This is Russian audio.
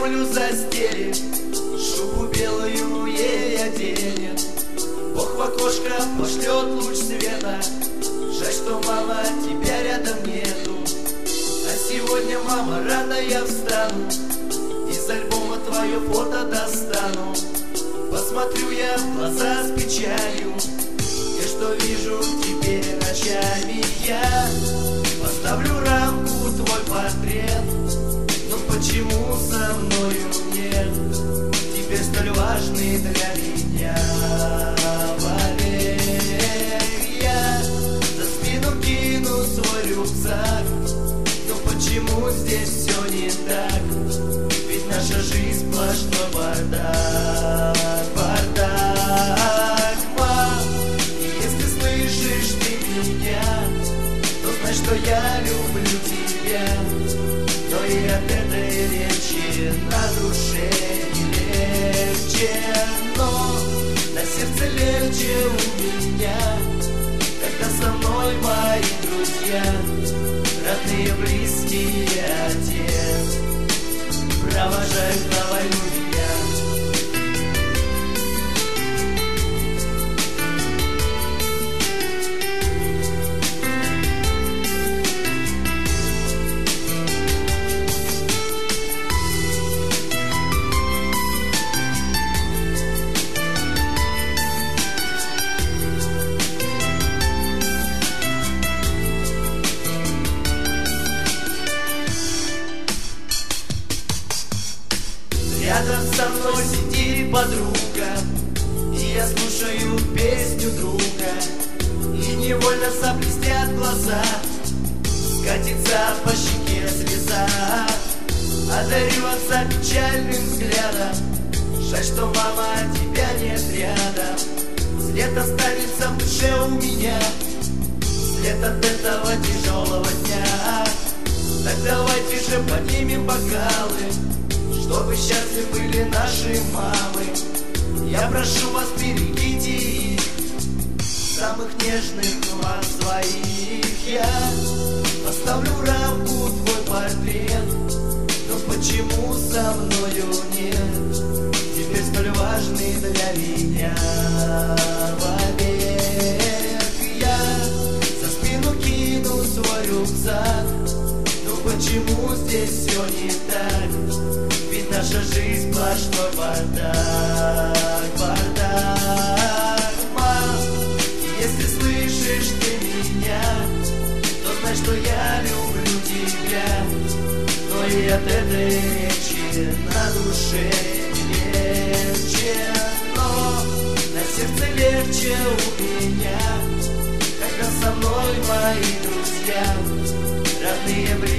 землю застелит, шубу белую ей оденет. Бог в окошко пошлет луч света, жаль, что, мама, тебя рядом нету. А сегодня, мама, рано я встану, из альбома твое фото достану. Посмотрю я в глаза с печалью, и что вижу теперь ночами я. Поставлю рамку твой портрет, но почему со мною нет? Теперь столь важный для меня. Валерия, за спину кину свой рюкзак, но почему здесь все не так? Ведь наша жизнь сплошной бардак. Бардак, мам, и если слышишь ты меня, то знай, что я люблю тебя. Но и от этой речи на душе не легче. Но на сердце легче у меня, когда со мной мои друзья, родные, близкие, отец провожают на войну меня. Рядом со мной сидит подруга, и я слушаю песню друга, и невольно заблестят глаза, скатится по щеке слеза. Одарю отца печальным взглядом, жаль, что, мама, тебя нет рядом. След останется в душе у меня, след от этого тяжелого дня. Так давайте же поднимем бокалы, чтобы счастливы были наши мамы. Я прошу вас, берегите их, самых нежных вас своих. Я поставлю рамку твой портрет, но почему со мною нет? Теперь столь важный для меня. Вовек я за спину кину свой рюкзак, но почему здесь все не так? Ведь наша жизнь сплошной бардак. Бардак, мам, если слышишь ты меня, то знай, что я люблю тебя. Но и от этой речи на душе не легче. Но на сердце легче у меня, когда со мной мои друзья, родные, близкие.